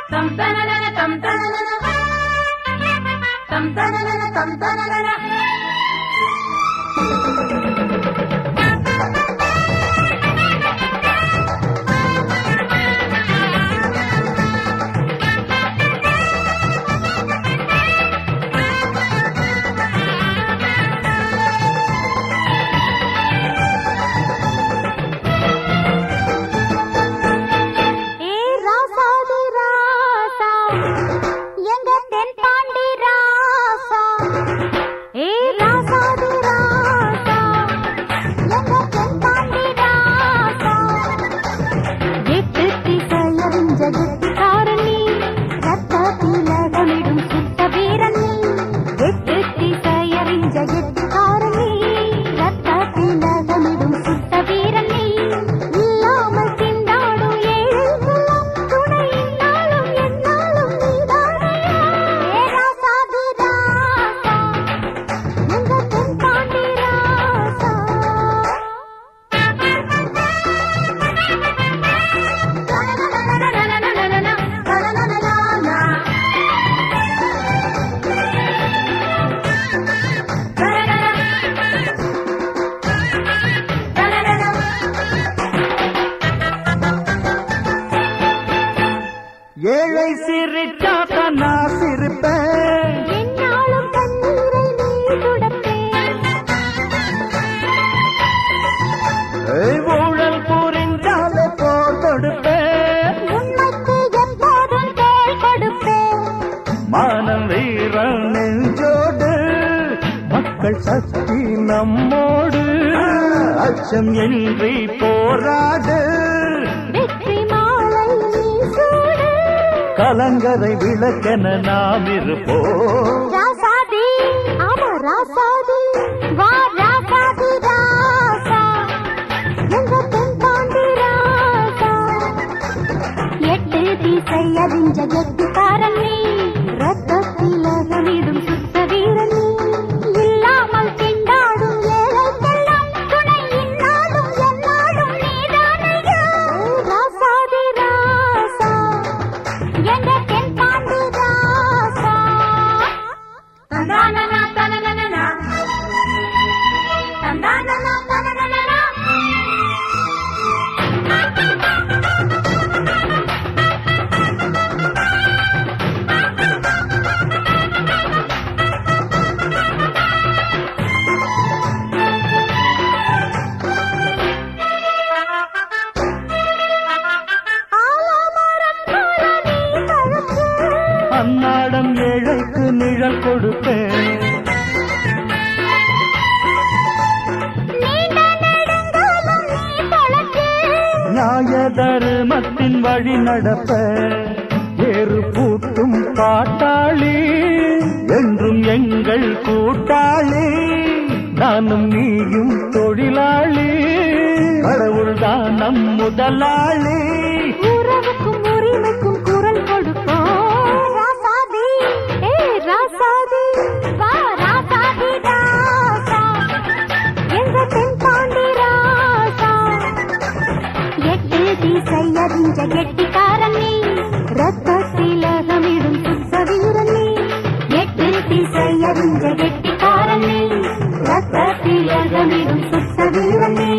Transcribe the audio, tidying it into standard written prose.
ஏழை சிரிச்சாத்தான் நான் சிரிப்பேன், என்னாலும் தண்ணீரை நீ துடப்பேன். ஊழல் புரிஞ்சாலே போர் கொடுப்பேன், உண்மைக்கு எப்போதும் தோள் கொடுப்பேன். மானம் வீரன் நெஞ்சோடு மக்கள் சக்தி நம்மோடு, அச்சம் இன்றி போராடு, வெற்றி மாலை நீ சூடு. கலங்கரை விளக்கென நாம் இருப்போம். ராசாதி ஆமா ராசாதி வா ராசாதி ராசா எங்க தென்பாண்டி ராசா. எட்டு திசை அறிஞ்ச கெட்டிக்காரன் நீ, ரத்தத்தில் அகமிடும் சுத்த வீரன் நீ. இல்லாமல் திண்டாடும் ஏழைக்கெல்லாம் துணை இன்னாலும் என்னாலும் நீதானையா. ராசாதி ராசா எங்க தென்பாண்டி ராசா. தந்தானனா தனனனா தந்தானனா தனனனா. ஆலமரம் போல நீ பழுத்து, அன்னாடம் ஏழைக்கு நிழல் கொடுப்பேன், நீண்ட நெடுங்காலம் நீ பொழைச்சு. நியாய தர்மத்தின் வழி நடப்ப, ஏறு பூட்டும் பாட்டாளி என்றும் எங்கள் கூட்டாளி, நானும் நீயும் தொழிலாளி, கடவுள்தான் நம் முதலாளி. உறவுக்கும் உரிமைக்கும் குரல் கொடுப்போம். ராசாதி ஏ ராசாதி வா ராசாதி ராசா எங்க தென்பாண்டி ராசா. எட்டு திசை அறிஞ்ச கெட்டிக்காரன் நீ, ரத்தத்தில் அகமிடும் சுத்த வீரன் நீ. எட்டு திசை அறிஞ்ச கெட்டிக்காரன் நீ, ரத்தத்தில் அகமிடும் சுத்த வீரன் நீ.